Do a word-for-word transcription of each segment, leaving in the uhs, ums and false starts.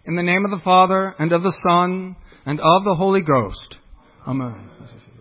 In the name of the Father, and of the Son, and of the Holy Ghost. Amen.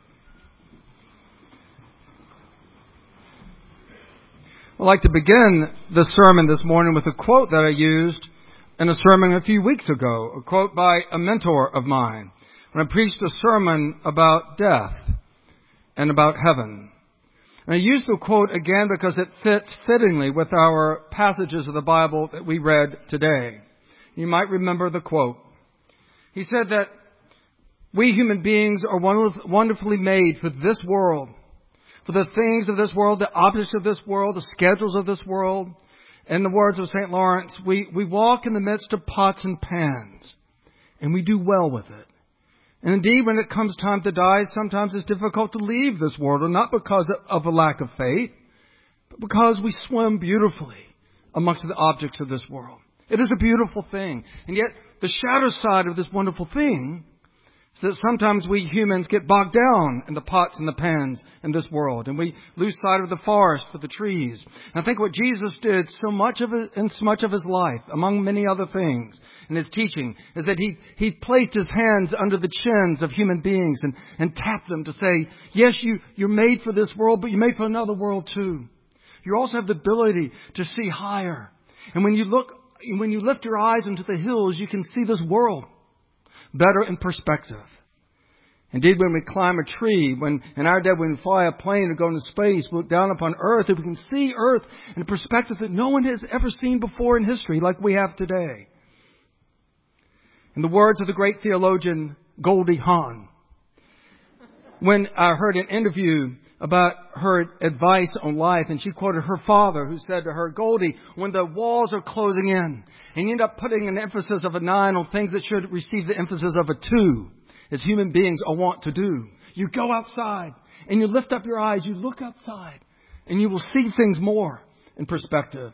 I'd like to begin the sermon this morning with a quote that I used in a sermon a few weeks ago, a quote by a mentor of mine, when I preached a sermon about death and about heaven. And I used the quote again because it fits fittingly with our passages of the Bible that we read today. You might remember the quote. He said that we human beings are wonderfully made for this world, for the things of this world, the objects of this world, the schedules of this world. In the words of Saint Lawrence, we, we walk in the midst of pots and pans, and we do well with it. And indeed, when it comes time to die, sometimes it's difficult to leave this world, and not because of a lack of faith, but because we swim beautifully amongst the objects of this world. It is a beautiful thing. And yet, the shadow side of this wonderful thing is that sometimes we humans get bogged down in the pots and the pans in this world. And we lose sight of the forest for the trees. And I think what Jesus did so much of it, in so much of his life, among many other things, in his teaching, is that he, he placed his hands under the chins of human beings and, and tapped them to say, yes, you, you're made for this world, but you're made for another world too. You also have the ability to see higher. And when you look When you lift your eyes into the hills, you can see this world better in perspective. Indeed, when we climb a tree, when in our day when we fly a plane or go into space, we look down upon Earth, and we can see Earth in a perspective that no one has ever seen before in history like we have today. In the words of the great theologian Goldie Hawn, when I heard an interview about her advice on life, and she quoted her father, who said to her, Goldie, when the walls are closing in and you end up putting an emphasis of a nine on things that should receive the emphasis of a two, as human beings are wont to do, you go outside and you lift up your eyes, you look outside, and you will see things more in perspective.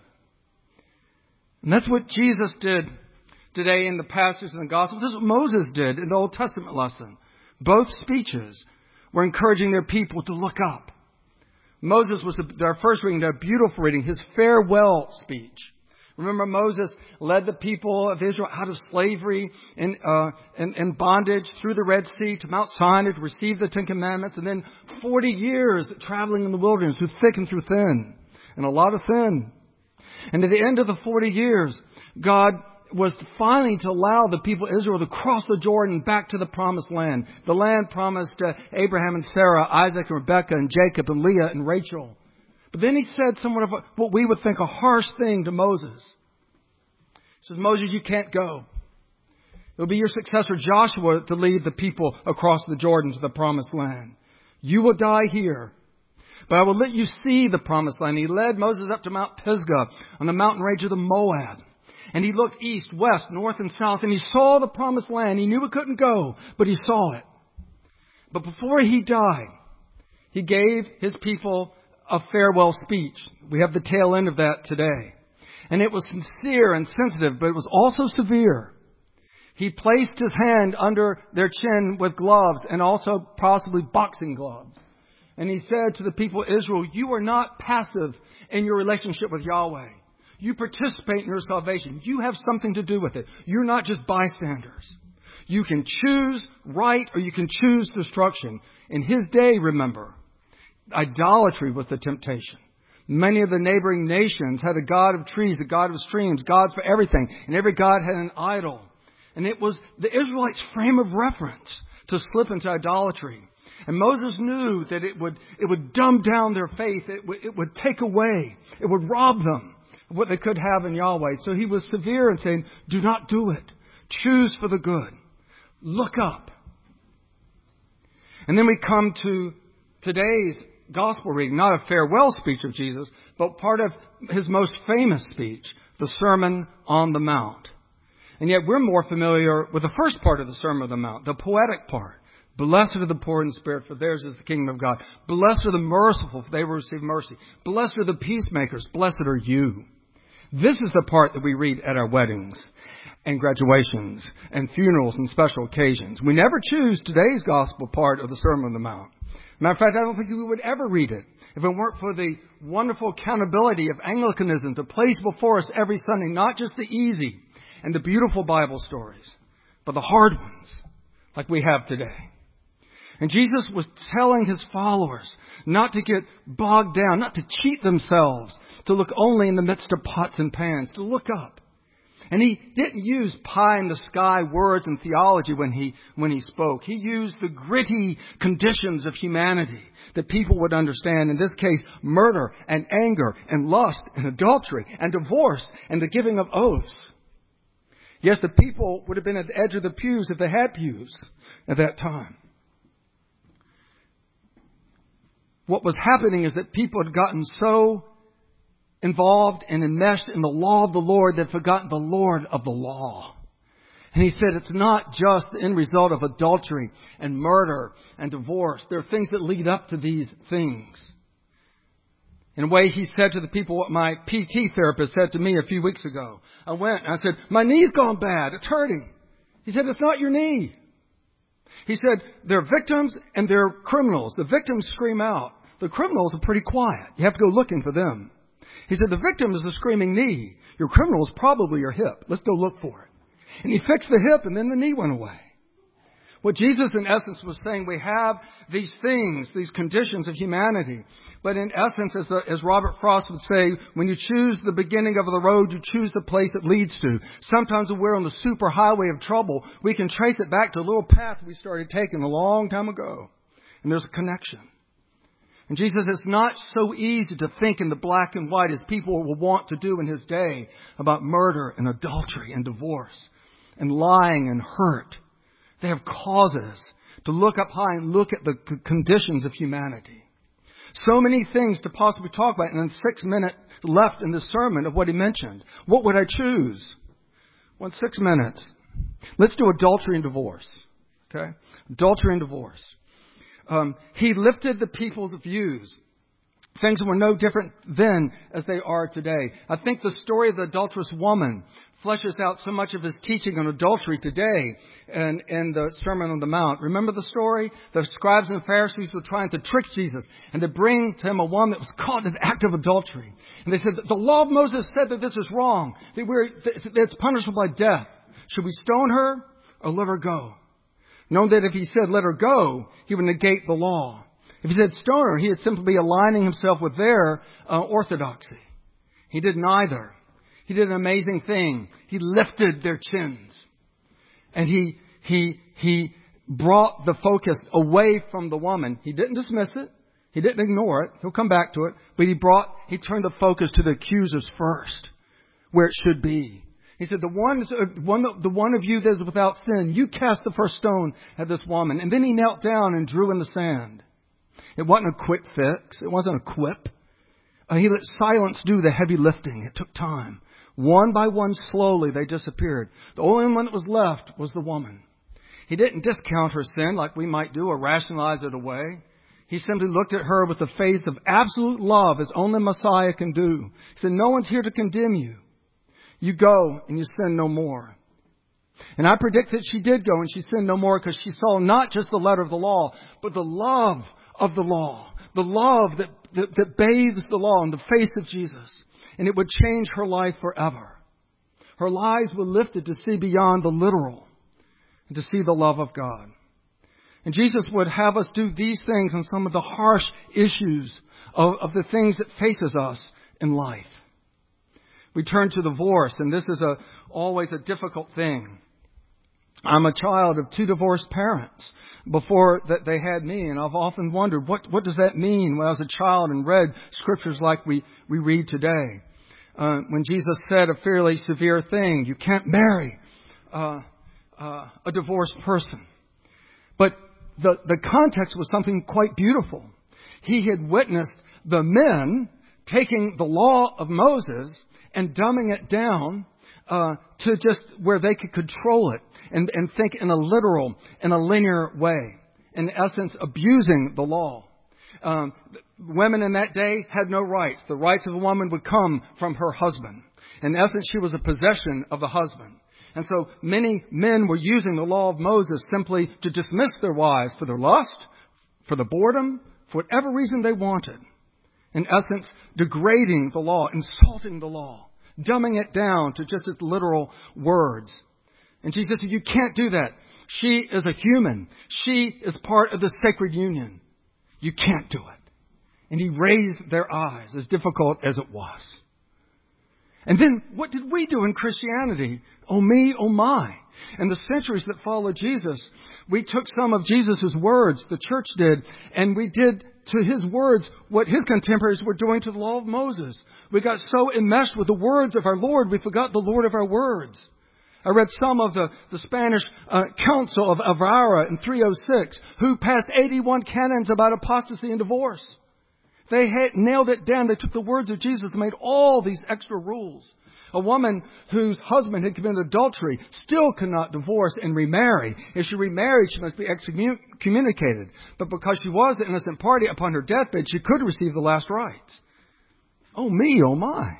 And that's what Jesus did today in the passages in the Gospel. This is what Moses did in the Old Testament lesson. Both speeches were encouraging their people to look up. Moses was their first reading, their beautiful reading, his farewell speech. Remember, Moses led the people of Israel out of slavery and, uh, and, and bondage through the Red Sea to Mount Sinai to receive the Ten Commandments, and then forty years traveling in the wilderness through thick and through thin, and a lot of thin. And at the end of the forty years, God was finally to allow the people of Israel to cross the Jordan back to the promised land. The land promised to Abraham and Sarah, Isaac and Rebekah and Jacob and Leah and Rachel. But then he said somewhat of a, what we would think a harsh thing to Moses. He says, Moses, you can't go. It will be your successor Joshua to lead the people across the Jordan to the promised land. You will die here, but I will let you see the promised land. He led Moses up to Mount Pisgah on the mountain range of the Moab. And he looked east, west, north, and south, and he saw the promised land. He knew it couldn't go, but he saw it. But before he died, he gave his people a farewell speech. We have the tail end of that today. And it was sincere and sensitive, but it was also severe. He placed his hand under their chin with gloves, and also possibly boxing gloves. And he said to the people of Israel, you are not passive in your relationship with Yahweh. You participate in your salvation. You have something to do with it. You're not just bystanders. You can choose right or you can choose destruction. In his day, remember, idolatry was the temptation. Many of the neighboring nations had a god of trees, a god of streams, gods for everything. And every god had an idol. And it was the Israelites' frame of reference to slip into idolatry. And Moses knew that it would, it would dumb down their faith. It would, it would take away. It would rob them of what they could have in Yahweh. So he was severe in saying, do not do it. Choose for the good. Look up. And then we come to today's gospel reading, not a farewell speech of Jesus, but part of his most famous speech, the Sermon on the Mount. And yet we're more familiar with the first part of the Sermon on the Mount, the poetic part. Blessed are the poor in spirit, for theirs is the kingdom of God. Blessed are the merciful, for they will receive mercy. Blessed are the peacemakers. Blessed are you. This is the part that we read at our weddings and graduations and funerals and special occasions. We never choose today's gospel part of the Sermon on the Mount. Matter of fact, I don't think we would ever read it if it weren't for the wonderful accountability of Anglicanism to place before us every Sunday, not just the easy and the beautiful Bible stories, but the hard ones, like we have today. And Jesus was telling his followers not to get bogged down, not to cheat themselves, to look only in the midst of pots and pans, to look up. And he didn't use pie in the sky words and theology when he, when he spoke. He used the gritty conditions of humanity that people would understand. In this case, murder and anger and lust and adultery and divorce and the giving of oaths. Yes, the people would have been at the edge of the pews if they had pews at that time. What was happening is that people had gotten so involved and enmeshed in the law of the Lord, they've forgotten the Lord of the law. And he said it's not just the end result of adultery and murder and divorce. There are things that lead up to these things. In a way, he said to the people what my P T therapist said to me a few weeks ago. I went and I said, my knee's gone bad. It's hurting. He said, it's not your knee. He said, they're victims and they're criminals. The victims scream out. The criminals are pretty quiet. You have to go looking for them. He said, the victim is a screaming knee. Your criminal is probably your hip. Let's go look for it. And he fixed the hip and then the knee went away. What Jesus in essence was saying, we have these things, these conditions of humanity. But in essence, as, the, as Robert Frost would say, when you choose the beginning of the road, you choose the place it leads to. Sometimes when we're on the super highway of trouble, we can trace it back to a little path we started taking a long time ago. And there's a connection. And Jesus, it's not so easy to think in the black and white as people will want to do in his day about murder and adultery and divorce and lying and hurt. They have causes to look up high and look at the conditions of humanity. So many things to possibly talk about, and then six minutes left in this sermon of what he mentioned. What would I choose? Well, in six minutes, let's do adultery and divorce. Okay? Adultery and divorce. Um, he lifted the people's views. Things were no different then as they are today. I think the story of the adulterous woman fleshes out so much of his teaching on adultery today and in the Sermon on the Mount. Remember the story? The scribes and Pharisees were trying to trick Jesus and to bring to him a woman that was caught in an act of adultery. And they said, the law of Moses said that this is wrong, that, we're, that it's punishable by death. Should we stone her or let her go? Knowing that if he said let her go, he would negate the law. If he said stone her, he would simply be aligning himself with their uh, orthodoxy. He did neither. He did an amazing thing. He lifted their chins. And he, he, he brought the focus away from the woman. He didn't dismiss it. He didn't ignore it. He'll come back to it. But he brought, he turned the focus to the accusers first, where it should be. He said, the one, one, the one of you that is without sin, you cast the first stone at this woman. And then he knelt down and drew in the sand. It wasn't a quick fix. It wasn't a quip. Uh, he let silence do the heavy lifting. It took time. One by one, slowly, they disappeared. The only one that was left was the woman. He didn't discount her sin like we might do or rationalize it away. He simply looked at her with the face of absolute love as only Messiah can do. He said, no one's here to condemn you. You go and you sin no more. And I predict that she did go and she sinned no more because she saw not just the letter of the law, but the love of the law. The love that, that, that bathes the law in the face of Jesus. And it would change her life forever. Her eyes were lifted to see beyond the literal and to see the love of God. And Jesus would have us do these things on some of the harsh issues of, of the things that faces us in life. We turn to divorce, and this is a, always a difficult thing. I'm a child of two divorced parents before that they had me, and I've often wondered, what, what does that mean when I was a child and read scriptures like we, we read today? Uh, when Jesus said a fairly severe thing, you can't marry uh, uh, a divorced person. But the, the context was something quite beautiful. He had witnessed the men taking the law of Moses and dumbing it down uh, to just where they could control it and, and think in a literal, in a linear way. In essence, abusing the law. Um, women in that day had no rights. The rights of a woman would come from her husband. In essence, she was a possession of the husband. And so many men were using the law of Moses simply to dismiss their wives for their lust, for the boredom, for whatever reason they wanted. In essence, degrading the law, insulting the law, dumbing it down to just its literal words. And Jesus said, you can't do that. She is a human. She is part of the sacred union. You can't do it. And he raised their eyes, as difficult as it was. And then what did we do in Christianity? Oh me, oh my. In the centuries that followed Jesus, we took some of Jesus' words, the church did, and we did to his words what his contemporaries were doing to the law of Moses. We got so enmeshed with the words of our Lord, we forgot the Lord of our words. I read some of the, the Spanish uh, Council of Avara in three oh six, who passed eighty-one canons about apostasy and divorce. They had nailed it down. They took the words of Jesus and made all these extra rules. A woman whose husband had committed adultery still cannot divorce and remarry. If she remarried, she must be excommunicated. But because she was the innocent party upon her deathbed, she could receive the last rites. Oh me, oh my.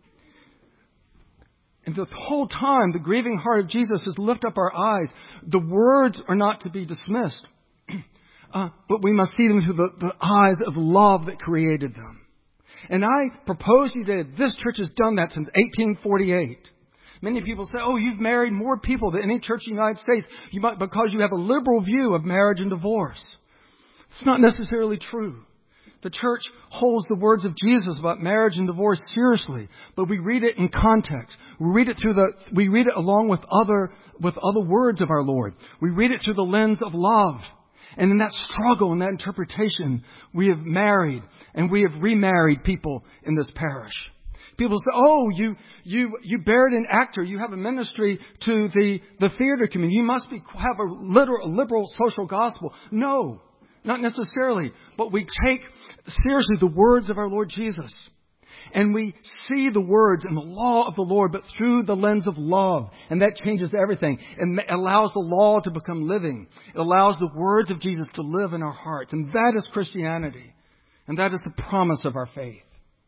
And the whole time, the grieving heart of Jesus has lifted up our eyes. The words are not to be dismissed. Uh, but we must see them through the, the eyes of love that created them. And I propose to you today, this church has done that since eighteen forty-eight. Many people say, oh, you've married more people than any church in the United States you might, because you have a liberal view of marriage and divorce. It's not necessarily true. The church holds the words of Jesus about marriage and divorce seriously, but we read it in context. We read it through the, we read it along with other, with other words of our Lord. We read it through the lens of love. And in that struggle and that interpretation, we have married and we have remarried people in this parish. People say, oh, you, you, you buried an actor. You have a ministry to the, the theater community. You must be, have a literal, liberal social gospel. No, not necessarily. But we take seriously the words of our Lord Jesus. And we see the words and the law of the Lord, but through the lens of love. And that changes everything. And allows the law to become living. It allows the words of Jesus to live in our hearts. And that is Christianity. And that is the promise of our faith.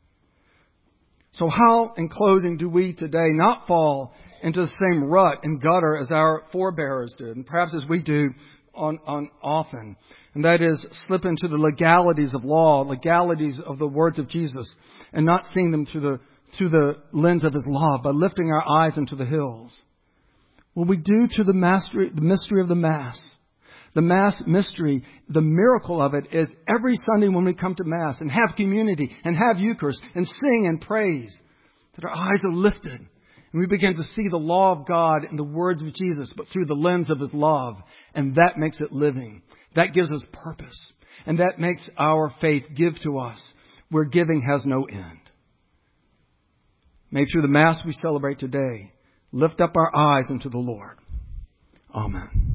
So how, in closing, do we today not fall into the same rut and gutter as our forebears did, and perhaps as we do on, on often? And that is slip into the legalities of law, legalities of the words of Jesus, and not seeing them through the through the lens of His love, by lifting our eyes into the hills. What we do through the mystery, the mystery of the Mass. The Mass mystery, the miracle of it is every Sunday when we come to Mass and have community and have Eucharist and sing and praise, that our eyes are lifted. And we begin to see the law of God in the words of Jesus, but through the lens of His love. And that makes it living. That gives us purpose. And that makes our faith give to us where giving has no end. May through the Mass we celebrate today, lift up our eyes unto the Lord. Amen.